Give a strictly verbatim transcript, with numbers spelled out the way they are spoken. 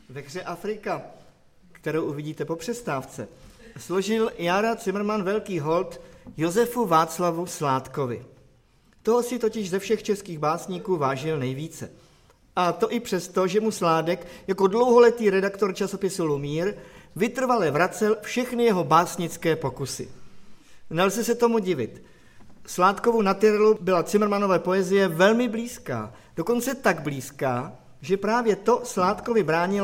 Ve hře Afrika, kterou uvidíte po přestávce, složil Jára Cimrman velký hold Josefu Václavu Sládkovi. Toho si totiž ze všech českých básníků vážil nejvíce. A to i přesto, že mu Sládek jako dlouholetý redaktor časopisu Lumír vytrvale vracel všechny jeho básnické pokusy. Nelze se tomu divit. Sládkovu naturelu byla Cimrmanové poezie velmi blízká, dokonce tak blízká, že právě to Sládkovi bránilo